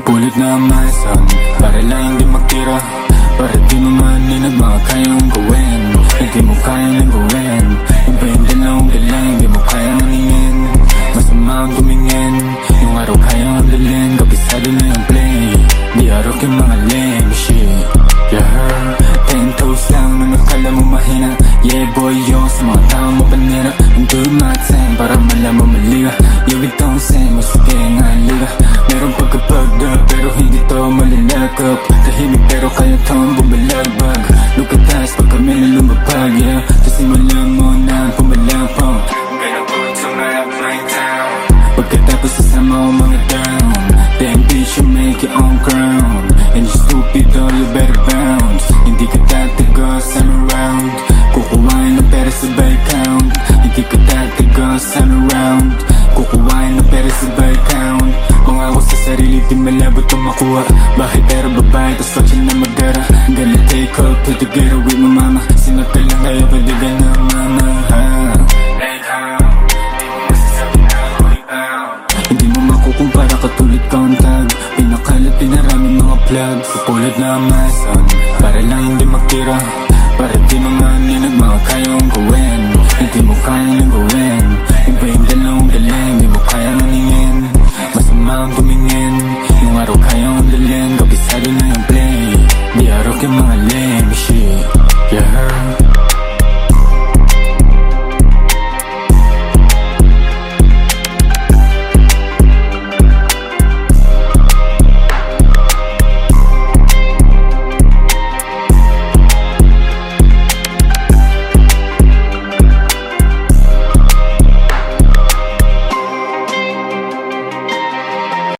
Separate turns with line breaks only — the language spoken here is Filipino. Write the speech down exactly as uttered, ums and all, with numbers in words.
Pupulit na mason para lang di magtira, para di mamanin at mga kayang gawin. Hindi mo kayang gawin, iba yung dalawang galing, di mo kayang maningin. Masama ang tumingin, yung araw kayang dalhin, kapisado na yung play. Di arok yung mga lame shit, yeah. Ten toes lang nang akala mo mahina, yeah boy yo, sa mga tao mo panira. Ang good matin para malaman maliga, yeah we don't say, masige nga liga. Meron pagkapagda pero hindi to malalakap, tahimik pero kaya tong bumalagbag. Look at us pag kami na lumapag, yeah. Sa simula mo na pumalapang, gonna put to map right down. Pagkatapos sasama ko mga down, damn bitch you make your own ground. And you stupid all you better bounce. Hindi ka tatagas, I'm around. Kukuhain ng pera sa bike count. Hindi ka tatagas, I'm around. Kukuhain ng pera sa bike count. Kung ako sa sarili di malabot ang makuha. Bakit pero babae tas kotse na magdara. Gonna take off to the ghetto with my mama. Sinap ka lang kaya pwede ka na mama, ha? Like how, di mo masasabi na ako ikaw. Hindi mo makukumpara katulad countag. Pinakalat pinarami mga plug. Pupulit na mason para lang hindi magtira, para di mamanin at mga kayang gawin. Hindi mo kayang gawin, iba yung dalawang galing.